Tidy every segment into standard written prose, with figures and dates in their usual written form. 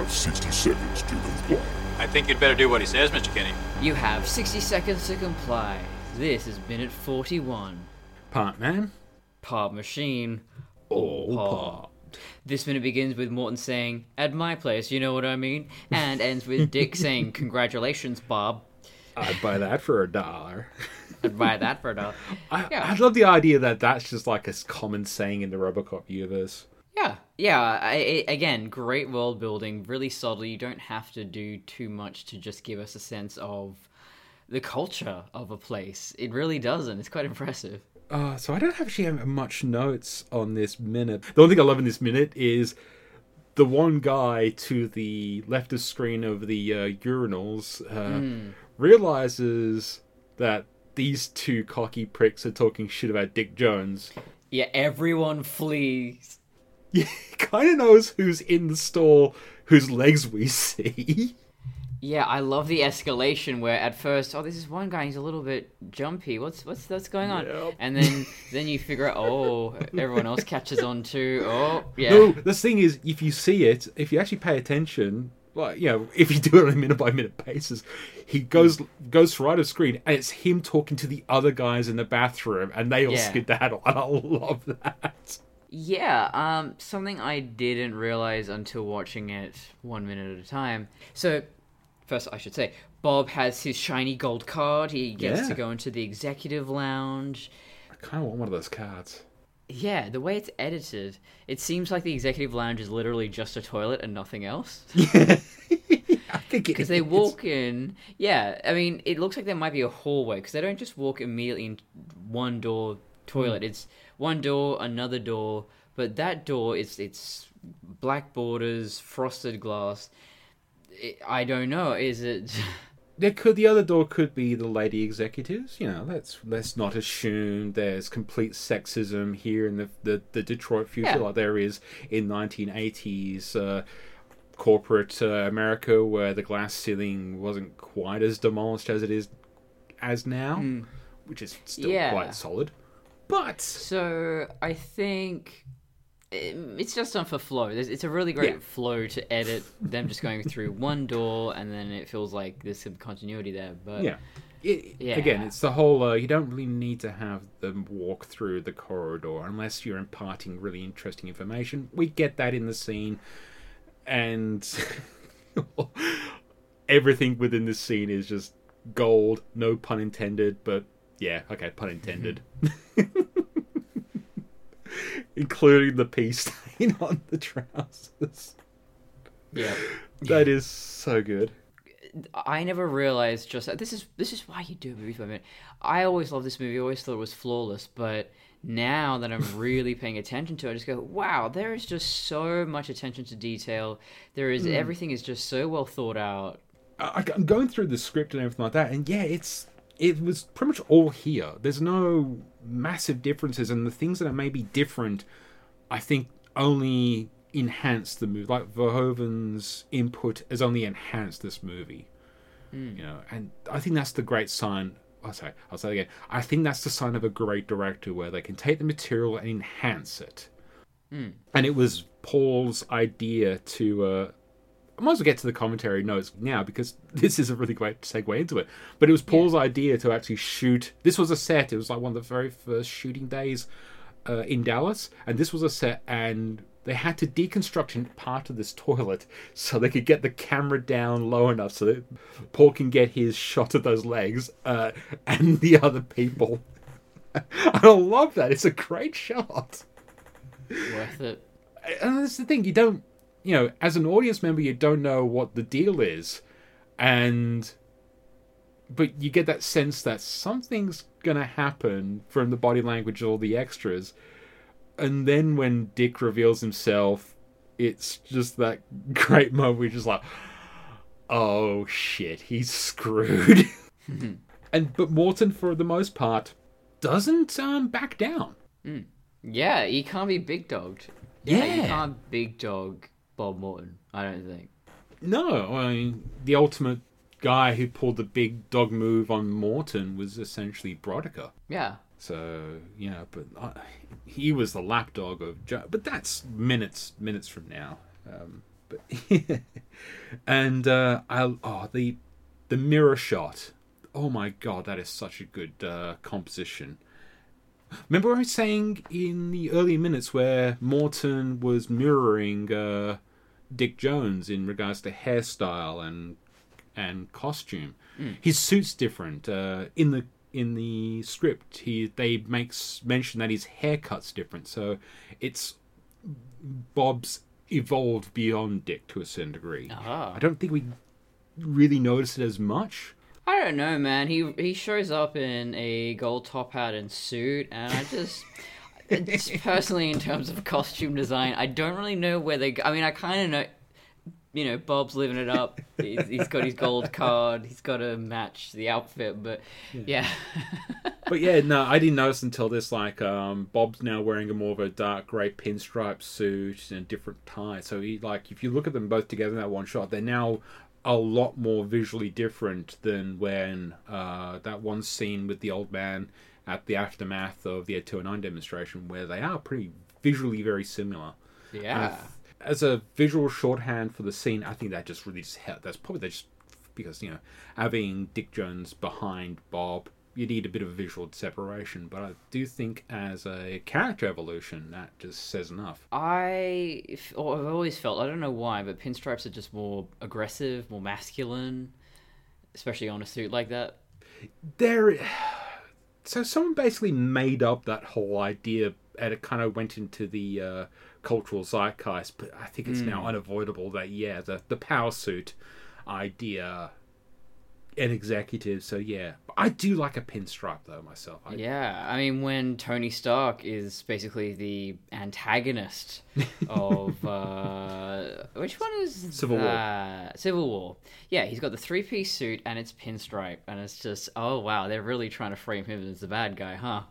have 60 seconds to comply. I think you'd better do what he says, Mr. Kenny. You have 60 seconds to comply. This is minute 41. Part man. Part machine. All part. This minute begins with Morton saying, "At my place, you know what I mean?" And ends with Dick saying, "Congratulations, Bob." I'd buy that for $1. I'd buy that for $1. I love the idea that that's just like a common saying in the RoboCop universe. Yeah. Again, great world building, really subtle. You don't have to do too much to just give us a sense of the culture of a place. It really doesn't. It's quite impressive. So I don't actually have much notes on this minute. The only thing I love in this minute is the one guy to the left of screen of the urinals realizes that these two cocky pricks are talking shit about Dick Jones. Yeah, everyone flees. Yeah, he kind of knows who's in the stall, whose legs we see. Yeah, I love the escalation where at first, this is one guy, he's a little bit jumpy. What's going on? Yep. And then you figure out, everyone else catches on too. Oh, yeah. No, the thing is, if you see it, if you actually pay attention, like, if you do it on a minute by minute basis, he goes right of screen, and it's him talking to the other guys in the bathroom, and they all skedaddle, and I love that. Yeah, something I didn't realize until watching it 1 minute at a time. So, first I should say, Bob has his shiny gold card. He gets to go into the executive lounge. I kind of want one of those cards. Yeah, the way it's edited, it seems like the executive lounge is literally just a toilet and nothing else. Yeah, I think because they walk in. Yeah, I mean, it looks like there might be a hallway because they don't just walk immediately in one door toilet. It's one door, another door, but that door it's black borders, frosted glass. I don't know. Is it? The other door could be the lady executives. Let's not assume there's complete sexism here in the Detroit future like there is in 1980s corporate America, where the glass ceiling wasn't quite as demolished as it is as now, which is still quite solid. But so I think it's just done for flow. It's a really great flow to edit them just going through one door, and then it feels like there's some continuity there. But again, it's the whole you don't really need to have them walk through the corridor unless you're imparting really interesting information. We get that in the scene, and everything within this scene is just gold. No pun intended, but yeah, okay, pun intended. Including the pee stain on the trousers. Yeah. That is so good. I never realized this is why you do movies by minute. I always loved this movie, I always thought it was flawless, but now that I'm really paying attention to it, I just go, wow, there is just so much attention to detail. There is everything is just so well thought out. I'm going through the script and everything like that, and it was pretty much all here. There's no massive differences, and the things that are maybe different, I think, only enhance the movie. Like Verhoeven's input has only enhanced this movie. And I think that's the great sign. I'll say it again. I think that's the sign of a great director, where they can take the material and enhance it. And it was Paul's idea to. I might as well get to the commentary notes now, because this is a really great segue into it. But it was Paul's idea to actually shoot. This was a set. It was like one of the very first shooting days in Dallas. And this was a set, and they had to deconstruct part of this toilet so they could get the camera down low enough so that Paul can get his shot of those legs and the other people. I love that. It's a great shot. Worth it. And that's the thing. You don't... as an audience member, you don't know what the deal is, but you get that sense that something's gonna happen from the body language of all the extras, and then when Dick reveals himself, it's just that great moment where you're just like, oh shit, he's screwed. But Morton, for the most part, doesn't back down. Yeah, he can't be big dogged. Yeah, you can't big dog Bob Morton, I don't think. No, I mean, the ultimate guy who pulled the big dog move on Morton was essentially Broderick. Yeah. So, but he was the lapdog of Joe. But that's minutes from now. And the mirror shot. Oh my god, that is such a good composition. Remember I was saying in the early minutes where Morton was mirroring Dick Jones in regards to hairstyle and costume. His suit's different. In the script, they makes mention that his haircut's different. So it's Bob's evolved beyond Dick to a certain degree. Ah. I don't think we really notice it as much. I don't know, man. He shows up in a gold top hat and suit, and I just personally, in terms of costume design, I don't really know where they go. I mean, I kind of know, you know, Bob's living it up. He's got his gold card. He's got to match the outfit, but yeah. But yeah, no, I didn't notice until this. Like, Bob's now wearing a more of a dark grey pinstripe suit and a different tie. So if you look at them both together in that one shot, they're now a lot more visually different than when that one scene with the old man at the aftermath of the Ed 209 demonstration, where they are pretty visually very similar. Yeah. As a visual shorthand for the scene, I think that just really that's probably just because, you know, having Dick Jones behind Bob, you need a bit of a visual separation. But I do think as a character evolution, that just says enough. I've always felt, I don't know why, but pinstripes are just more aggressive, more masculine, especially on a suit like that. So someone basically made up that whole idea, and it kind of went into the cultural zeitgeist. But I think it's now unavoidable that the power suit idea and executive. So yeah, I do like a pinstripe though myself. I mean, when Tony Stark is basically the antagonist of which one is Civil War. Civil War. Yeah, he's got the 3-piece suit and it's pinstripe, and it's just, oh wow, they're really trying to frame him as the bad guy, huh?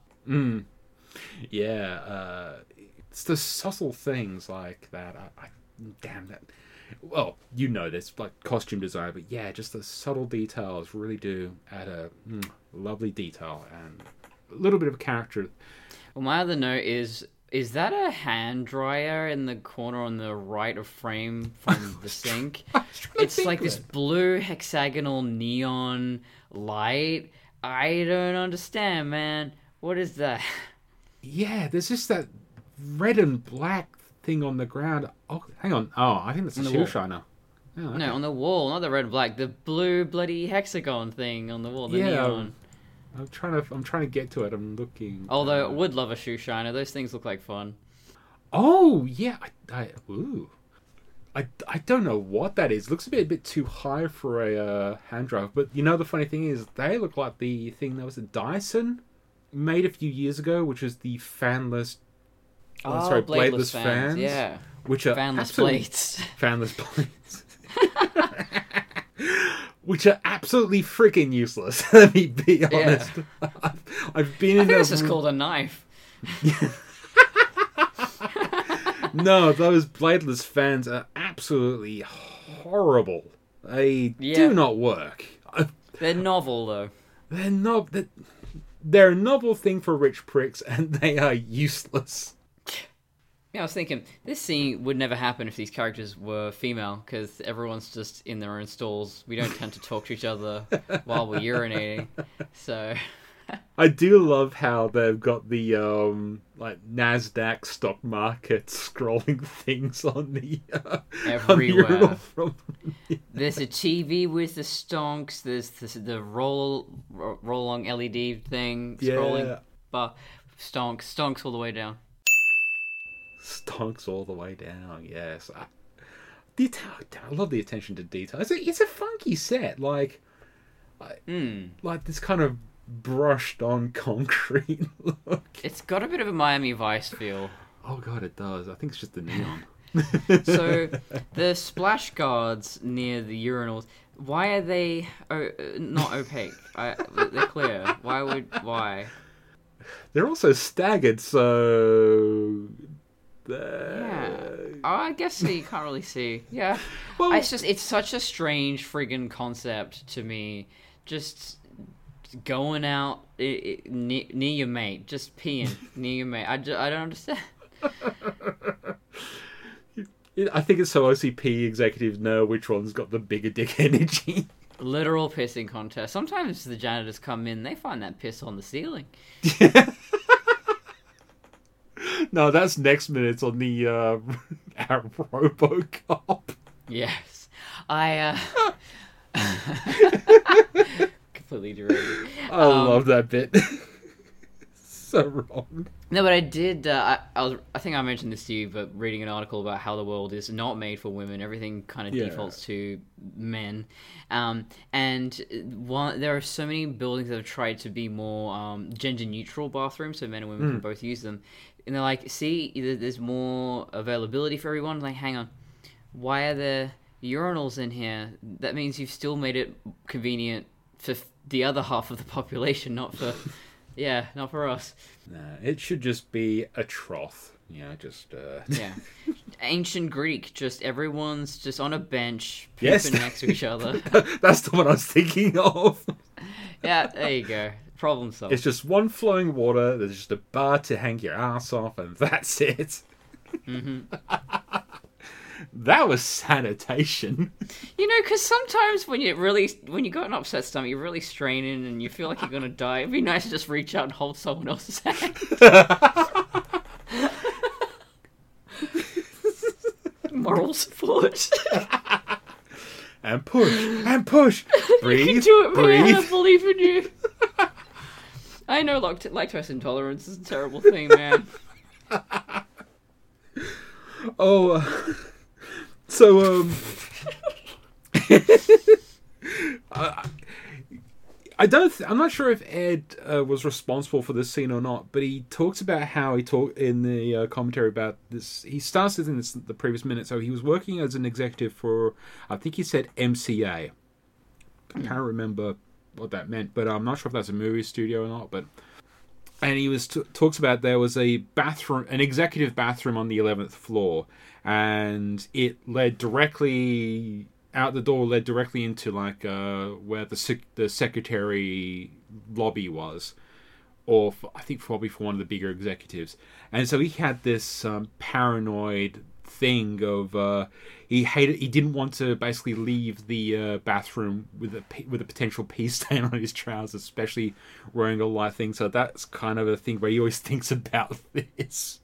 Yeah, it's the subtle things like that. Damn that. Well, you know this, like costume design, but yeah, just the subtle details really do add a lovely detail and a little bit of character. Well, my other note is that a hand dryer in the corner on the right of frame from the sink? It's like this blue hexagonal neon light. I don't understand, man. What is that? Yeah, there's just that red and black thing on the ground. Oh, hang on. Oh, I think that's a shoe shiner. Oh, okay. No, on the wall, not the red and black. The blue bloody hexagon thing on the wall. The neon. I'm trying to get to it. I'm looking. Although I would love a shoe shiner. Those things look like fun. Oh yeah, I don't know what that is. It looks a bit too high for a hand dryer. But you know the funny thing is, they look like the thing that was a Dyson made a few years ago, which is the fanless. Bladeless fans. Yeah. Which are fanless blades. Fanless blades. Which are absolutely freaking useless. Let me be honest. Yeah. I've been I in think this is called a knife. No, those bladeless fans are absolutely horrible. They do not work. They're novel, though. They're a novel thing for rich pricks, and they are useless. Yeah, I was thinking, this scene would never happen if these characters were female, because everyone's just in their own stalls. We don't tend to talk to each other while we're urinating, so... I do love how they've got the, NASDAQ stock market scrolling things on the... everywhere. There's a TV with the stonks, there's the roll-along LED thing scrolling, but stonks all the way down. Stonks all the way down, yes. I love the attention to detail. It's a funky set, like this kind of brushed on concrete look. It's got a bit of a Miami Vice feel. Oh god, it does. I think it's just the neon. So the splash guards near the urinals, why are they not opaque? They're clear. Why? They're also staggered, so... Yeah. Oh, I guess you can't really see. Yeah. Well, it's such a strange friggin' concept to me. Just going out near your mate, just peeing near your mate. I don't understand. I think it's so OCP executives know which one's got the bigger dick energy. Literal pissing contest. Sometimes the janitors come in, they find that piss on the ceiling. No, that's next minute on the RoboCop. Yes. I completely derailed. I love that bit. So wrong. No, but I did. I think I mentioned this to you, but reading an article about how the world is not made for women. Everything kind of defaults to men, and there are so many buildings that have tried to be more gender neutral bathrooms, so men and women can both use them. And they're like, see, there's more availability for everyone. Like, hang on, why are there urinals in here? That means you've still made it convenient for the other half of the population, not for. Yeah, not for us. Nah, it should just be a trough. Just... Yeah. Ancient Greek, just everyone's just on a bench, Yes. pooping next to each other. That's the one I was thinking of. Yeah, there you go. Problem solved. It's just one flowing water, there's just a bar to hang your ass off, and that's it. Mm-hmm. That was sanitation. Because sometimes when you got an upset stomach, you're really straining and you feel like you're gonna die. It'd be nice to just reach out and hold someone else's hand. Moral support. And push, and push. Breathe, You can do it, man. breathe. I believe in you. I know lactose intolerance is a terrible thing, man. Oh, so I'm not sure if Ed was responsible for this scene or not, but he talks about how he talked in the commentary about this. He starts this in the previous minute. So he was working as an executive for, I think he said MCA. I can't remember what that meant, but I'm not sure if that's a movie studio or not. And he was talks about there was a bathroom, an executive bathroom on the 11th floor, and it led directly out the door, led directly into like where the secretary lobby was, or I think probably for one of the bigger executives. And so he had this paranoid thing of he didn't want to basically leave the bathroom with a potential pee stain on his trousers, especially wearing a light thing. So that's kind of a thing where he always thinks about this.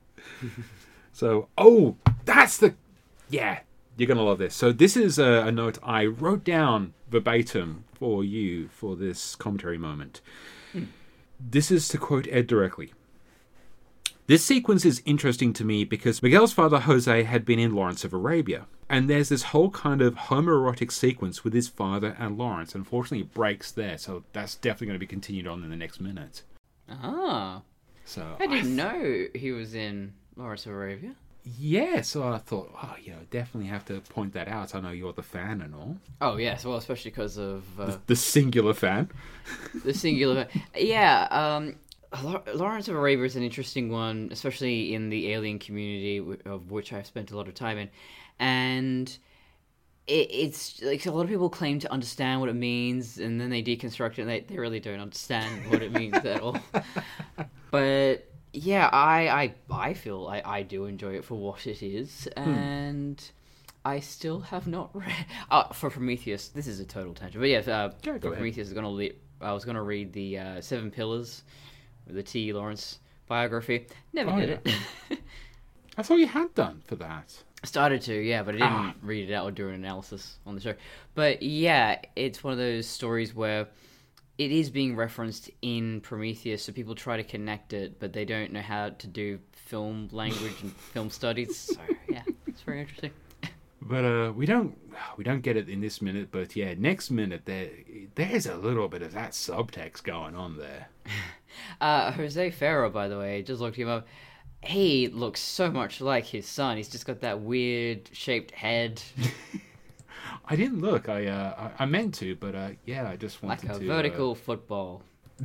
So that's you're gonna love this. So this is a note I wrote down verbatim for you for this commentary moment. This is to quote Ed directly. This sequence is interesting to me because Miguel's father, Jose, had been in Lawrence of Arabia. And there's this whole kind of homoerotic sequence with his father and Lawrence. Unfortunately, it breaks there, so that's definitely going to be continued on in the next minute. Ah. So I didn't know he was in Lawrence of Arabia. Yeah, so I thought, definitely have to point that out. I know you're the fan and all. Oh, yes, well, especially because of... the singular fan. The singular... Yeah, Lawrence of Arabia is an interesting one, especially in the alien community, of which I've spent a lot of time in. And it's like a lot of people claim to understand what it means, and then they deconstruct it, and they really don't understand what it means at all. But yeah, I feel I do enjoy it for what it is, and I still have not read... for Prometheus, this is a total tangent, but yeah, for Prometheus, I was going to read the Seven Pillars, the T. Lawrence biography. Never did it. I thought you had done for that. I started to, yeah, but I didn't read it out or do an analysis on the show. But yeah, it's one of those stories where it is being referenced in Prometheus, so people try to connect it, but they don't know how to do film language and film studies. So yeah, it's very interesting. But we don't get it in this minute. But yeah, next minute there's a little bit of that subtext going on there. Jose Ferrer, by the way, just looked him up. He looks so much like his son. He's just got that weird shaped head. I didn't look. I meant to, but yeah, I just wanted to. Like a vertical football.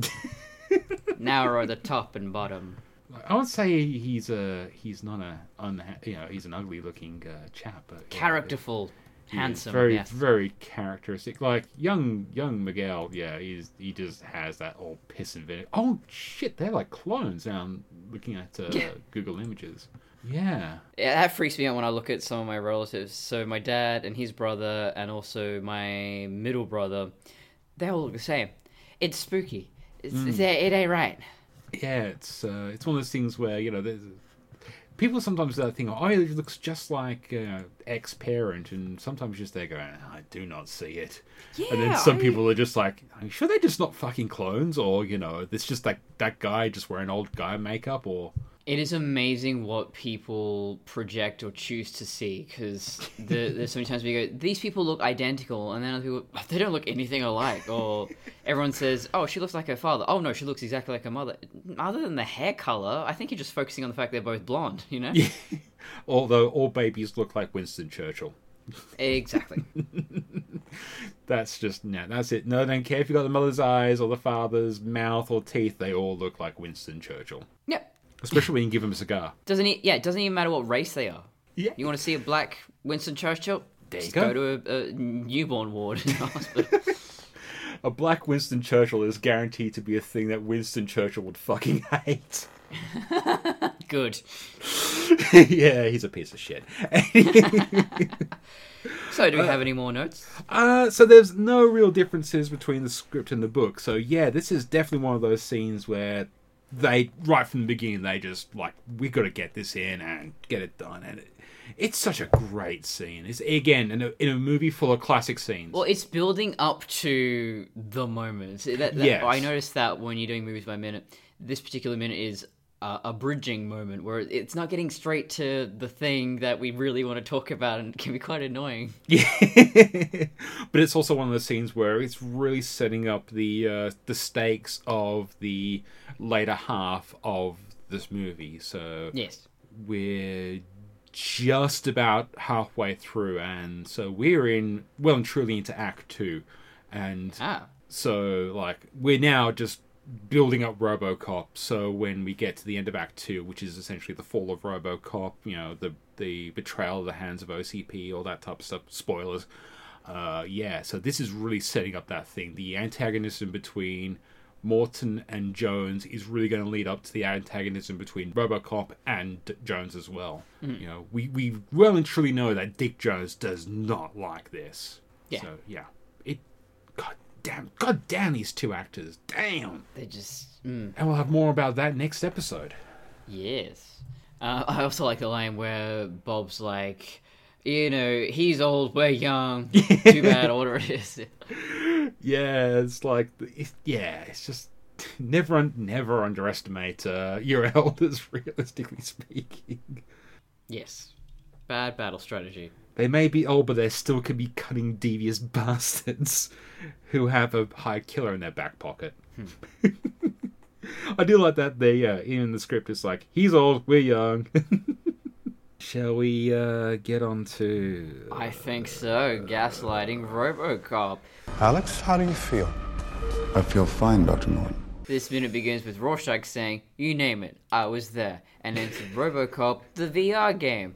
Narrow at the top and bottom. I would say he's not he's an ugly looking chap, but characterful, handsome, very yes. very characteristic. Like young Miguel, yeah, he just has that old piss and vinegar. Oh shit, they're like clones. Now I'm looking at Google Images. Yeah. Yeah, that freaks me out when I look at some of my relatives. So my dad and his brother, and also my middle brother, they all look the same. It's spooky. It ain't right. Yeah, it's one of those things where, there's people sometimes think, oh, it looks just like ex-parent, and sometimes just they go, I do not see it. Yeah, and then some people are just like, are you sure they're just not fucking clones? Or, it's just like that guy just wearing old guy makeup, or... It is amazing what people project or choose to see, because there's so many times we go, these people look identical, and then other people, they don't look anything alike. Or everyone says, oh, she looks like her father. Oh, no, she looks exactly like her mother. Other than the hair color, I think you're just focusing on the fact they're both blonde, Yeah. Although all babies look like Winston Churchill. Exactly. That's it. No, I don't care if you got the mother's eyes or the father's mouth or teeth, they all look like Winston Churchill. Yep. Especially when you give them a cigar. It doesn't even matter what race they are. Yeah. You want to see a black Winston Churchill? There you Just go. go to a newborn ward in the hospital. A black Winston Churchill is guaranteed to be a thing that Winston Churchill would fucking hate. Good. Yeah, he's a piece of shit. So, do we have any more notes? So there's no real differences between the script and the book. So yeah, this is definitely one of those scenes where they, right from the beginning, they just like, we got to get this in and get it done. And it's such a great scene. It's, again, in a movie full of classic scenes. Well, it's building up to the moment. Yes. I noticed that when you're doing movies by minute, this particular minute is a bridging moment where it's not getting straight to the thing that we really want to talk about, and it can be quite annoying. Yeah. But it's also one of those scenes where it's really setting up the stakes of the later half of this movie. So Yes. we're just about halfway through, and so we're well and truly into Act 2. And so, like, we're now just building up RoboCop, so when we get to the end of Act 2, which is essentially the fall of RoboCop, the betrayal of the hands of OCP, all that type of stuff, spoilers, so this is really setting up that thing. The antagonism between Morton and Jones is really going to lead up to the antagonism between RoboCop and Jones as well. Mm. We well and truly know that Dick Jones does not like this. Yeah. So, yeah. God damn these two actors. Damn. They just... And we'll have more about that next episode. Yes. I also like the line where Bob's like, he's old, we're young. Too bad order it is. Yeah, it's like... it's just... Never underestimate your elders, realistically speaking. Yes. Bad battle strategy. They may be old, but they still can be cunning, devious bastards who have a hired killer in their back pocket. I do like that even in the script, it's like, he's old, we're young. Shall we get on to... I think so. Gaslighting RoboCop. Alex, how do you feel? I feel fine, Dr. Norton. This minute begins with Rorschach saying, you name it, I was there. And ends with RoboCop, the VR game.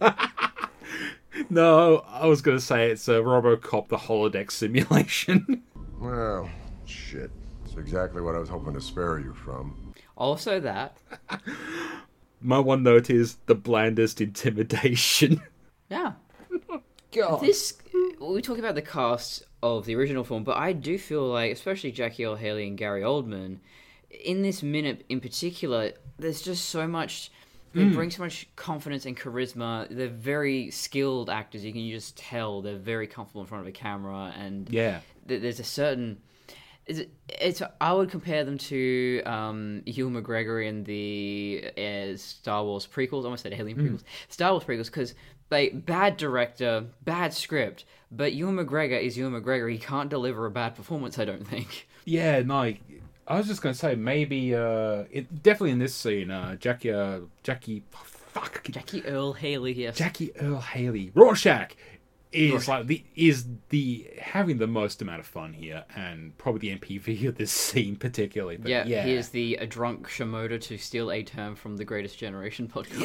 No, I was going to say it's RoboCop, the holodeck simulation. Well, shit. It's exactly what I was hoping to spare you from. Also that. My one note is the blandest intimidation. Yeah. God. We talk about the cast of the original film, but I do feel like, especially Jackie Earle Haley and Gary Oldman, in this minute in particular, there's just so much... They bring so much confidence and charisma. They're very skilled actors. You can just tell they're very comfortable in front of a camera, and there's a certain. I would compare them to Ewan McGregor in the Star Wars prequels. I almost said Alien prequels. Star Wars prequels, because bad director, bad script, but Ewan McGregor is Ewan McGregor. He can't deliver a bad performance, I don't think. Yeah, no. I was just going to say, maybe, definitely in this scene, Jackie Earle Haley, yes. Jackie Earle Haley. Rorschach is having the most amount of fun here, and probably the MPV of this scene particularly. But yeah, he is the drunk Shimoda, to steal a term from the Greatest Generation podcast.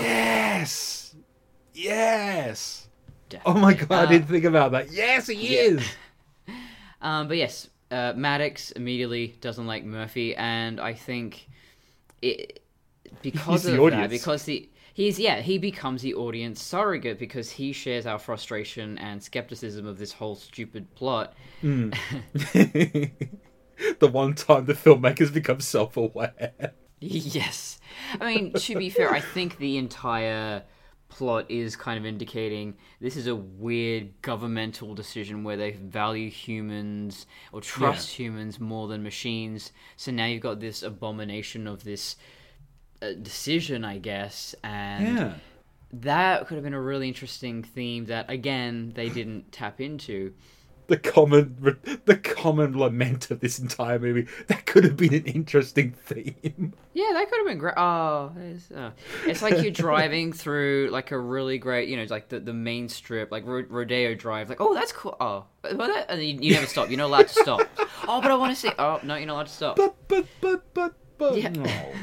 Yes! Definitely. Oh my god, I didn't think about that. Yes, he is! But yes, Maddox immediately doesn't like Murphy, and I think because of that, he becomes the audience surrogate because he shares our frustration and skepticism of this whole stupid plot. The one time the filmmakers become self-aware. Yes. I mean, to be fair, I think the entire plot is kind of indicating this is a weird governmental decision where they value humans or trust humans more than machines. So now you've got this abomination of this decision, I guess, and that could have been a really interesting theme that, again, they didn't tap into. The common lament of this entire movie. That could have been an interesting theme. Yeah, that could have been great. It's like you're driving through like a really great, like the main strip, like Rodeo Drive. Like, oh, that's cool. Oh, well, and you never stop. You're not allowed to stop. Oh, but I want to see. Oh, no, you're not allowed to stop. But. Yeah.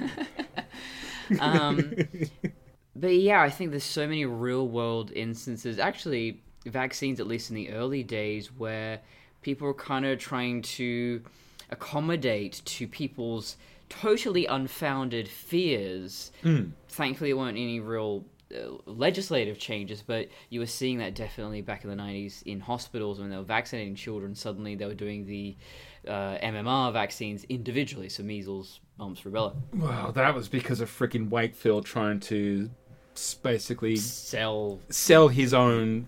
No. But yeah, I think there's so many real world instances. Actually, vaccines, at least in the early days, where people were kind of trying to accommodate to people's totally unfounded fears. Thankfully, there weren't any real legislative changes, but you were seeing that definitely back in the 90s in hospitals when they were vaccinating children. Suddenly, they were doing the MMR vaccines individually, so measles, mumps, rubella. Well, that was because of freaking Wakefield trying to basically sell his own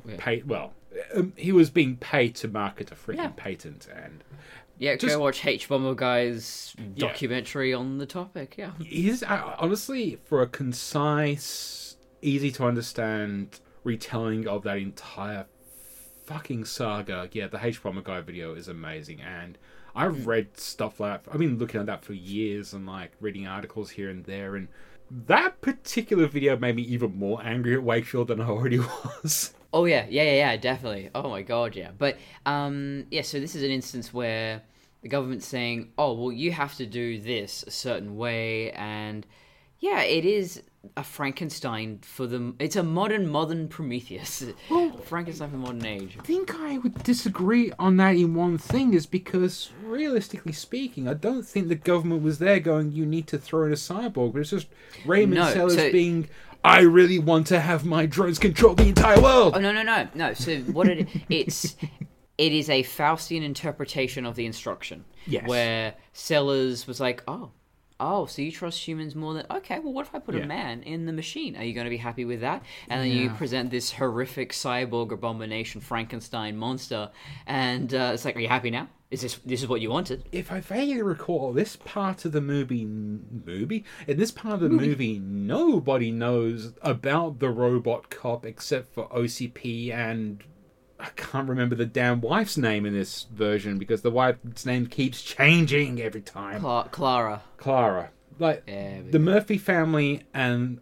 he was being paid to market a freaking patent, and go watch H-Bomber Guy's documentary on the topic. He's honestly, for a concise, easy to understand retelling of that entire fucking saga, the H-Bomber Guy video is amazing. And I've read stuff like that. I've been looking at that for years and like reading articles here and there, and that particular video made me even more angry at Wakefield than I already was. Oh, yeah, definitely. Oh, my God, yeah. But, so this is an instance where the government's saying, oh, well, you have to do this a certain way, and, yeah, it is a Frankenstein for them. It's a modern Prometheus. Frankenstein for the modern age. I think I would disagree on that in one thing, is because, realistically speaking, I don't think the government was there going, you need to throw in a cyborg, but it's just Raymond Sellers being, I really want to have my drones control the entire world! Oh, no. So what it is a Faustian interpretation of the instruction. Yes. Where Sellers was like, oh, so you trust humans more than... Okay, well, what if I put a man in the machine? Are you going to be happy with that? And then you present this horrific cyborg abomination Frankenstein monster, and it's like, are you happy now? This is what you wanted? If I vaguely recall, this part of the movie... In this part of the movie, nobody knows about the robot cop except for OCP and... I can't remember the damn wife's name in this version because the wife's name keeps changing every time. Clara. Like, the Murphy family and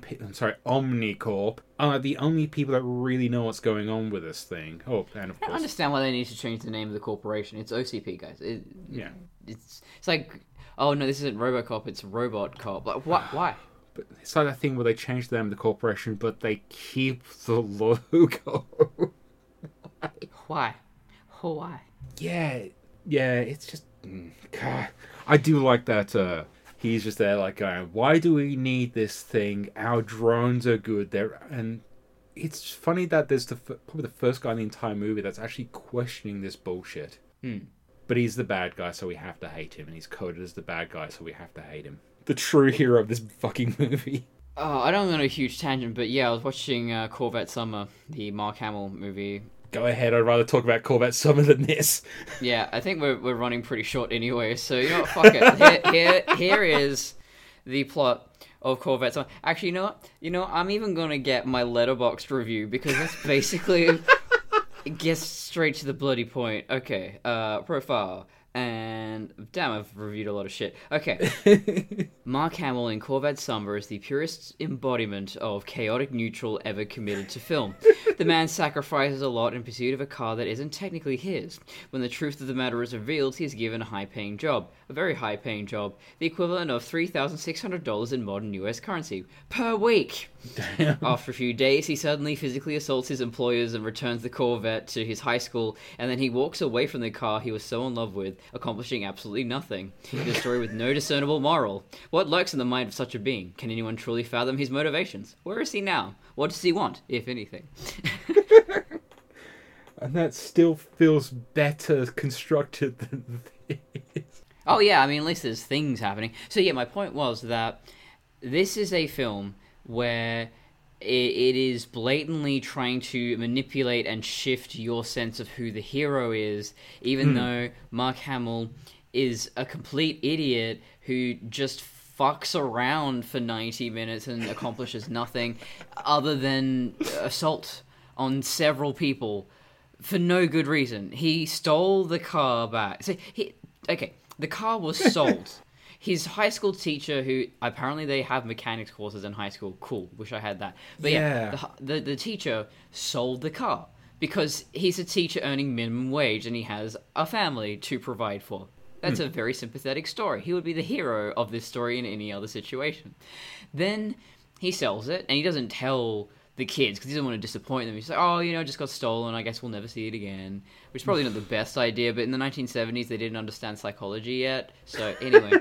Omnicorp are the only people that really know what's going on with this thing. Oh, and of course... I don't understand why they need to change the name of the corporation. It's OCP, guys. It's like, oh no, this isn't Robocop, it's Robot Cop. Like, why? But it's like that thing where they change the name of the corporation, but they keep the logo. Why? Yeah, it's just... God. I do like that he's just there like going, why do we need this thing? Our drones are good. And it's funny that there's probably the first guy in the entire movie that's actually questioning this bullshit. But he's the bad guy, so we have to hate him. And he's coded as the bad guy, so we have to hate him. The true hero of this fucking movie. Oh, I don't go on a huge tangent, but yeah, I was watching Corvette Summer, the Mark Hamill movie. Go ahead, I'd rather talk about Corvette Summer than this. Yeah, I think we're running pretty short anyway, so you know what, fuck it. Here is the plot of Corvette Summer. Actually, you know what, I'm even gonna get my Letterboxd review, because that's basically... it gets straight to the bloody point. Okay, profile. And damn, I've reviewed a lot of shit. Okay. Mark Hamill in Corvette Summer is the purest embodiment of chaotic neutral ever committed to film. The man sacrifices a lot in pursuit of a car that isn't technically his. When the truth of the matter is revealed, he is given a high-paying job. A very high-paying job. The equivalent of $3,600 in modern US currency. Per week! Damn. After a few days, he suddenly physically assaults his employers and returns the Corvette to his high school, and then he walks away from the car he was so in love with, accomplishing absolutely nothing. It is a story with no discernible moral. What lurks in the mind of such a being? Can anyone truly fathom his motivations? Where is he now? What does he want, if anything? And that still feels better constructed than this. Oh yeah, I mean, at least there's things happening. So yeah, my point was that this is a film where it is blatantly trying to manipulate and shift your sense of who the hero is, even though Mark Hamill is a complete idiot who just fucks around for 90 minutes and accomplishes nothing other than assault on several people for no good reason. He stole the car back. So the car was sold. His high school teacher, who apparently they have mechanics courses in high school. Cool, wish I had that. But the teacher sold the car because he's a teacher earning minimum wage and he has a family to provide for. That's a very sympathetic story. He would be the hero of this story in any other situation. Then he sells it and he doesn't tell the kids because he doesn't want to disappoint them. He's like, oh, it just got stolen. I guess we'll never see it again. Which is probably not the best idea, but in the 1970s they didn't understand psychology yet. So anyway,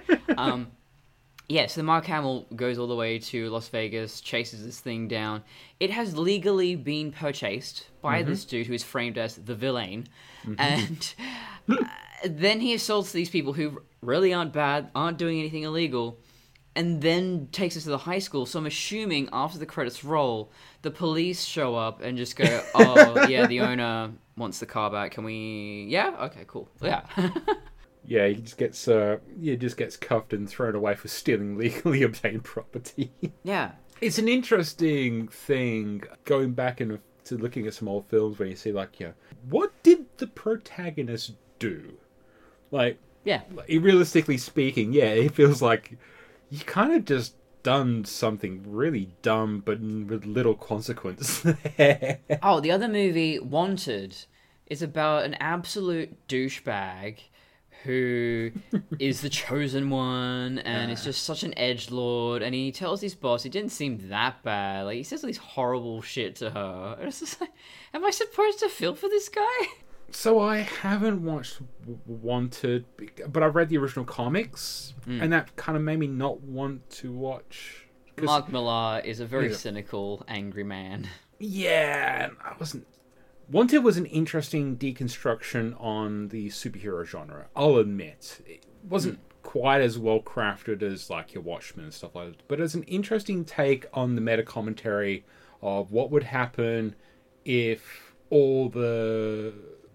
so Mark Hamill goes all the way to Las Vegas, chases this thing down. It has legally been purchased by this dude who is framed as the villain, and then he assaults these people who really aren't bad, aren't doing anything illegal. And then takes us to the high school. So I'm assuming after the credits roll, the police show up and just go, oh, yeah, the owner wants the car back. Can we... Yeah? Okay, cool. Yeah. Yeah, he just gets cuffed and thrown away for stealing legally obtained property. Yeah. It's an interesting thing, going back to looking at some old films where you see, what did the protagonist do? Yeah. Realistically speaking, it feels like... You kind of just done something really dumb, but with little consequence there. Oh, the other movie, Wanted, is about an absolute douchebag who is the chosen one, and is just such an edgelord, and he tells his boss he didn't seem that bad. He says all these horrible shit to her. And it's just like, am I supposed to feel for this guy? So I haven't watched Wanted, but I've read the original comics, and that kind of made me not want to watch. Mark Millar is a very cynical, angry man. Yeah, I wasn't. Wanted was an interesting deconstruction on the superhero genre. I'll admit, it wasn't quite as well crafted as your Watchmen and stuff like that, but it's an interesting take on the meta commentary of what would happen if all the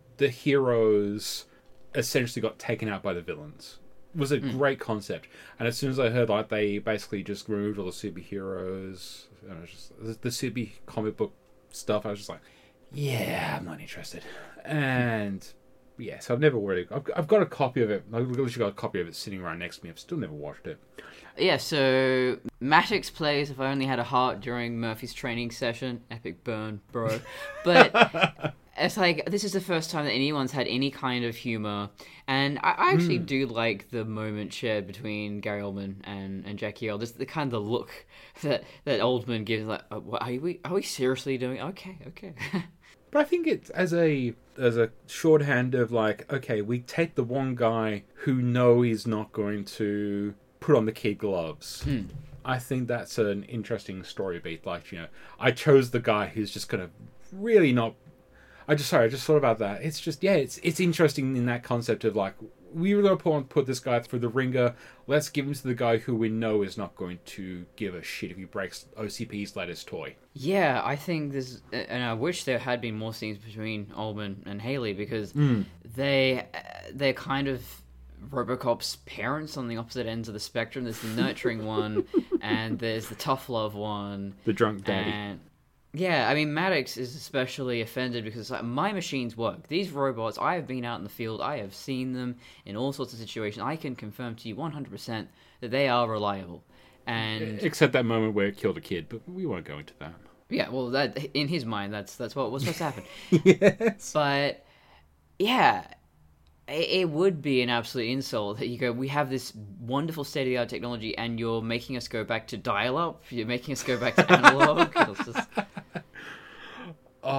heroes essentially got taken out by the villains. It was a great concept. And as soon as I heard they basically just removed all the superheroes, the super comic book stuff, I was just like, yeah, I'm not interested. And so I've never worried. I've got a copy of it. I've literally got a copy of it sitting right next to me. I've still never watched it. Yeah, so Matix plays If I Only Had a Heart during Murphy's training session. Epic burn, bro. But it's this is the first time that anyone's had any kind of humor. And I actually do like the moment shared between Gary Oldman and Jackie Earl. Just the kind of the look that Oldman gives, are we seriously doing? Okay. But I think it's as a shorthand of okay, we take the one guy who know he's not going to put on the kid gloves. I think that's an interesting story beat. I chose the guy who's just going to really not. I just thought about that. It's just it's interesting in that concept of we were going to put this guy through the ringer. Let's give him to the guy who we know is not going to give a shit if he breaks OCP's latest toy. Yeah, I think there's, and I wish there had been more scenes between Oldman and Haley because they're kind of RoboCop's parents on the opposite ends of the spectrum. There's the nurturing one, and there's the tough love one, the drunk daddy. Yeah, I mean, Maddox is especially offended because my machines work. These robots, I have been out in the field, I have seen them in all sorts of situations. I can confirm to you 100% that they are reliable. And except that moment where it killed a kid, but we won't go into that. Yeah, well, that in his mind, that's what was supposed to happen. Yes. But, yeah, it would be an absolute insult that you go, we have this wonderful state-of-the-art technology and you're making us go back to dial-up? You're making us go back to analog? Oh, I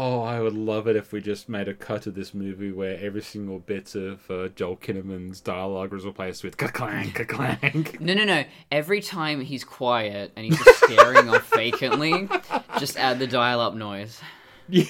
would love it if we just made a cut of this movie where every single bit of Joel Kinnaman's dialogue was replaced with ka-clang, ka-clang. No. Every time he's quiet and he's just staring off vacantly, just add the dial-up noise. Yeah.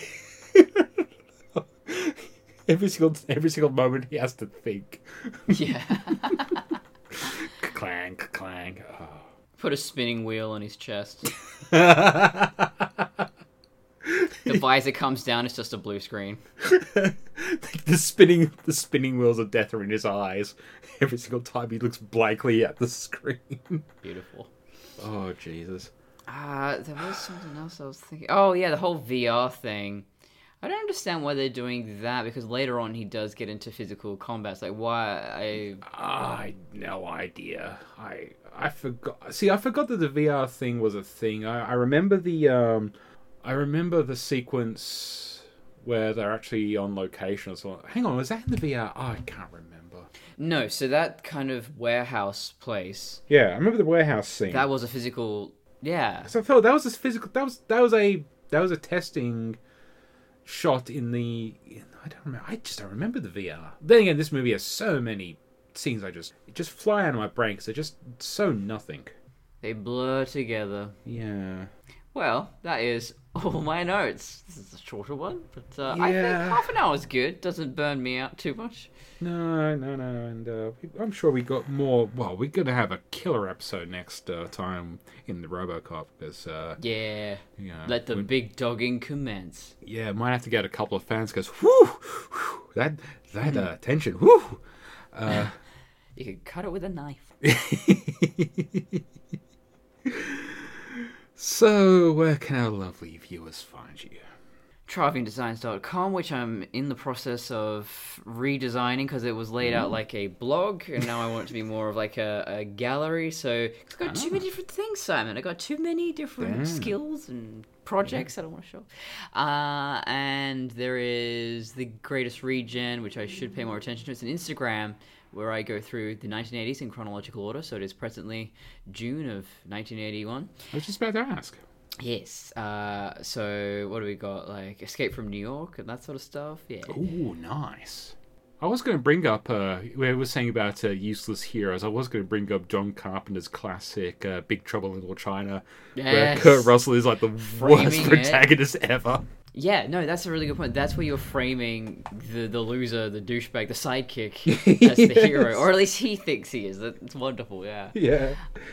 Every single moment he has to think. Yeah. Ka-clang, ka-clang. Oh. Put a spinning wheel on his chest. The visor comes down, it's just a blue screen. the spinning wheels of death are in his eyes. Every single time he looks blankly at the screen. Beautiful. Oh, Jesus. There was something else I was thinking. Oh, yeah, the whole VR thing. I don't understand why they're doing that, because later on he does get into physical combat. It's like, why? I no idea. I forgot. See, I forgot that the VR thing was a thing. I remember the sequence where they're actually on location or something. Hang on, was that in the VR? Oh, I can't remember. No, so that kind of warehouse place. Yeah, I remember the warehouse scene. That was a physical. Yeah. So I felt that was a physical. That was a testing shot in the. I don't remember. I just don't remember the VR. Then again, this movie has so many scenes it just fly out of my brain because they're just so nothing. They blur together. Yeah. Well, that is all my notes. This is a shorter one, but I think half an hour is good. Doesn't burn me out too much. No, and I'm sure we got more. Well, we're gonna have a killer episode next time in the RoboCop because yeah, let the big dogging commence. Yeah, might have to get a couple of fans because whoo, that tension, whoo. You could cut it with a knife. So, where can our lovely viewers find you? TrivingDesigns.com, which I'm in the process of redesigning because it was laid out like a blog, and now I want it to be more of like a gallery. So it's got too many different things, Simon. I got too many different skills and projects that I want to show. And there is the Greatest Regen, which I should pay more attention to. It's an Instagram where I go through the 1980s in chronological order. So it is presently June of 1981. I was just about to ask. Yes. So what do we got? Like Escape from New York and that sort of stuff. Yeah. Ooh, nice. I was going to bring up, we were saying about useless heroes, I was going to bring up John Carpenter's classic Big Trouble in Little China, where Kurt Russell is like the worst protagonist ever. Yeah, no, that's a really good point. That's where you're framing the loser, the douchebag, the sidekick as the hero, or at least he thinks he is. That's wonderful, yeah. Yeah.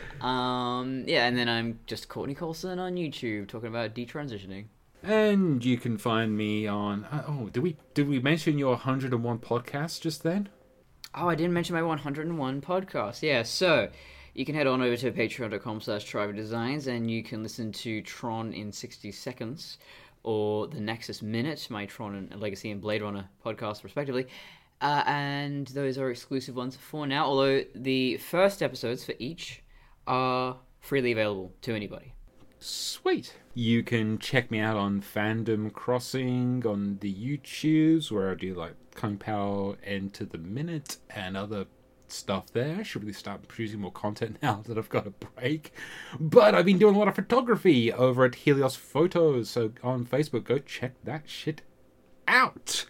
Yeah, and then I'm just Courtney Colson on YouTube talking about detransitioning. And you can find me on. Did we mention your 101 podcast just then? Oh, I didn't mention my 101 podcast. Yeah, so you can head on over to patreon.com/TrivingDesigns and you can listen to Tron in 60 Seconds or the Nexus Minute, my Tron and Legacy and Blade Runner podcast, respectively. And those are exclusive ones for now, although the first episodes for each are freely available to anybody. Sweet. You can check me out on Fandom Crossing on the YouTubes, where I do like Kung Pao End to the Minute and other stuff there. I should really start producing more content now that I've got a break. But I've been doing a lot of photography over at Helios Photos, so on Facebook, go check that shit out.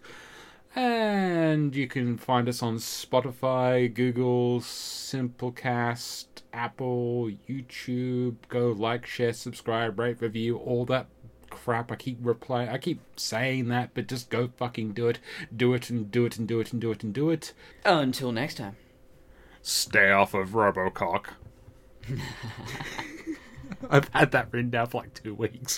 And you can find us on Spotify, Google, Simplecast, Apple, YouTube. Go like, share, subscribe, rate, review, all that crap. I keep saying that, but just go fucking do it. Do it and do it and do it and do it and do it. Until next time. Stay off of Robocock. I've had that written down for like 2 weeks.